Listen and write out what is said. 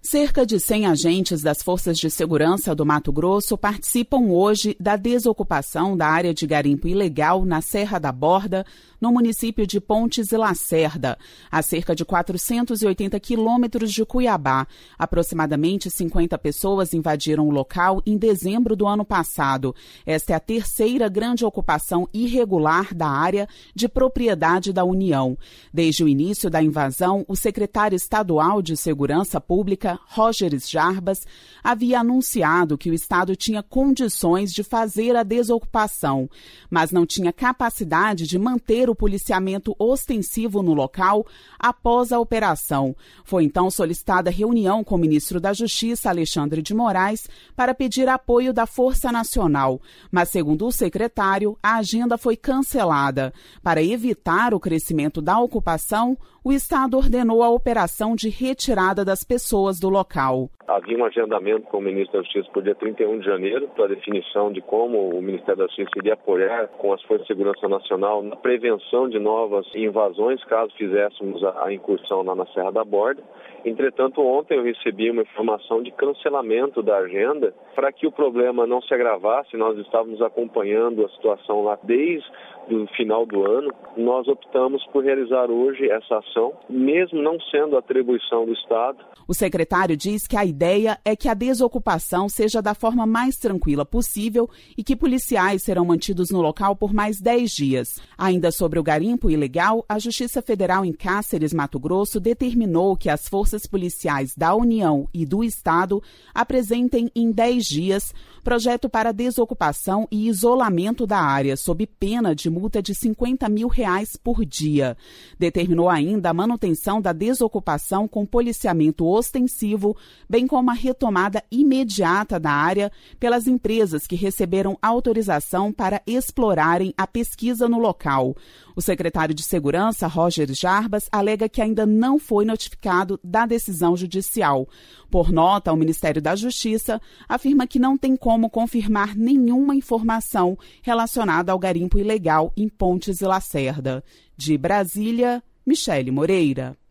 Cerca de 100 agentes das Forças de Segurança do Mato Grosso participam hoje da desocupação da área de garimpo ilegal na Serra da Borda, no município de Pontes e Lacerda, a cerca de 480 quilômetros de Cuiabá. Aproximadamente 50 pessoas invadiram o local em dezembro do ano passado. Esta é a terceira grande ocupação irregular da área de propriedade da União. Desde o início da invasão, o secretário estadual de Segurança Pública, Rogers Jarbas, havia anunciado que o Estado tinha condições de fazer a desocupação, mas não tinha capacidade de manter o policiamento ostensivo no local após a operação. Foi então solicitada reunião com o ministro da Justiça, Alexandre de Moraes, para pedir apoio da Força Nacional, mas, segundo o secretário, a agenda foi cancelada. Para evitar o crescimento da ocupação, o Estado ordenou a operação de retirada das pessoas do local. Havia um agendamento com o ministro da Justiça para o dia 31 de janeiro, para a definição de como o Ministério da Justiça iria apoiar com as Forças de Segurança Nacional na prevenção de novas invasões, caso fizéssemos a incursão lá na Serra da Borda. Entretanto, ontem eu recebi uma informação de cancelamento da agenda para que o problema não se agravasse. Nós estávamos acompanhando a situação lá desde o final do ano. Nós optamos por realizar hoje essa ação, mesmo não sendo atribuição do Estado. O secretário diz que a ideia é que a desocupação seja da forma mais tranquila possível e que policiais serão mantidos no local por mais 10 dias. Ainda sobre o garimpo ilegal, a Justiça Federal em Cáceres, Mato Grosso, determinou que as forças policiais da União e do Estado apresentem em 10 dias projeto para desocupação e isolamento da área, sob pena de multa de R$50 mil por dia. Determinou ainda a manutenção da desocupação com policiamento ostensivo, bem como a retomada imediata da área pelas empresas que receberam autorização para explorarem a pesquisa no local. O secretário de Segurança, Rogers Jarbas, alega que ainda não foi notificado da decisão judicial. Por nota, o Ministério da Justiça afirma que não tem como confirmar nenhuma informação relacionada ao garimpo ilegal em Pontes e Lacerda. De Brasília, Michele Moreira.